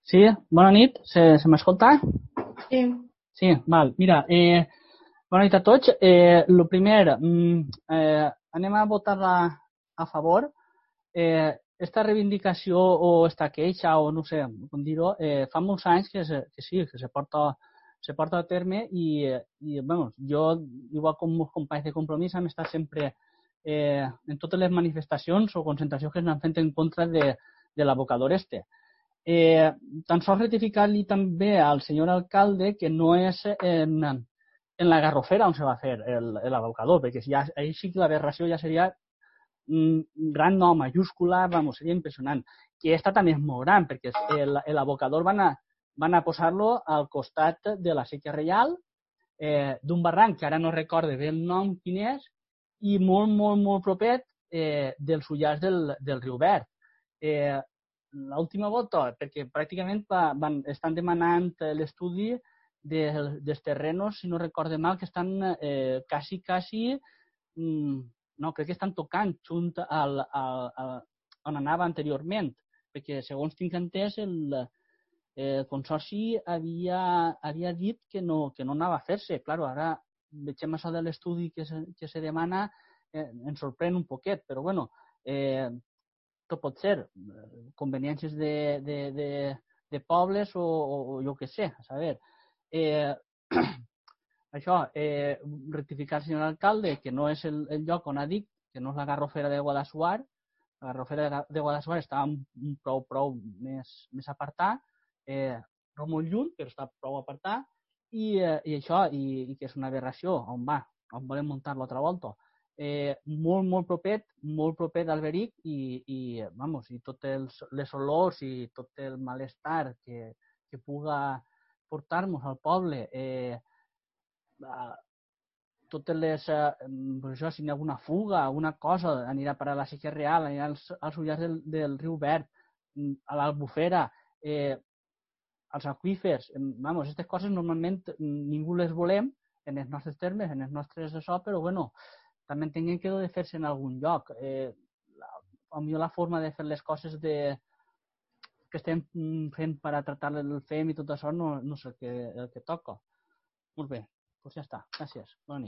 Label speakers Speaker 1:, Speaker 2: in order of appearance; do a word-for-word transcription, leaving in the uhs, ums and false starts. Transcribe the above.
Speaker 1: Sí, bona nit. Se, se m'escolta?
Speaker 2: Sí.
Speaker 1: Sí, val. Mira, eh, bona nit a tots. Eh, lo primer, mm, eh, anem a votar-la a favor. Eh, esta reivindicació o esta queixa, o no sé com dir-ho, eh, fa molts anys que, se, que sí, que se porta, se porta a terme i, i bueno, jo, igual com els companys de Compromís, hem estat sempre eh, en totes les manifestacions o concentracions que s'han fet en contra de, de l'abocador este. Eh, tan sols rectificar-li també al senyor alcalde que no és en, en la Garrofera on se va fer l'abocador, perquè ja, ahí sí que l'aberració ja seria un gran nom, majúscula, vamos, seria impressionant. Que esta també és molt gran, perquè l'abocador van a, van a posar-lo al costat de la Sèquia Reial, eh, d'un barranc que ara no recorde bé el nom quin és, i molt, molt, molt propet eh, dels ullars del, del riu Verd. Eh, L'última volta, perquè pràcticament va, van, estan demanant l'estudi de, dels terrenos, si no recorde mal, que estan eh, quasi, quasi, mm, no, crec que estan tocant junt al, al, al, on anava anteriorment, perquè segons tinc entès el, el consorci havia, havia dit que no, que no anava a fer-se. Claro, ara veiem això de l'estudi que, se, que se demana, eh, ens sorprèn un poquet, però bueno, eh, tot pot ser conveniències de, de, de, de pobles o, o, o jo què sé, a saber. Eh, això, eh, rectificar el senyor alcalde que no és el, el lloc on ha dit, que no és la Garrofera de Guadassuar, la Garrofera de Guadassuar està un, un prou, prou més, més apartat, eh, no molt lluny, però està prou apartat, i, eh, i això, i, i que és una aberració, on va, on volem muntar l'altra volta. Eh, molt, molt propet, molt propet al Veric i, i, vamos, i totes les olors i tot el malestar que, que puga portar-nos al poble, eh, totes les, eh, pues això, si hi ha alguna fuga, alguna cosa, anirà per a la Sèquia Real, anirà als, als ullars del, del riu Verd, a l'Albufera, eh, als aqüífers, vamos, aquestes coses normalment ningú les volem en els nostres termes, en els nostres això, però bueno, també entenguem que ha de fer-se en algun lloc. Eh, la, potser la forma de fer les coses de, que estem fent per a tractar el fem i tot això no, no sé el que, el que toca. Molt bé, doncs ja està. Gràcies. Bona nit.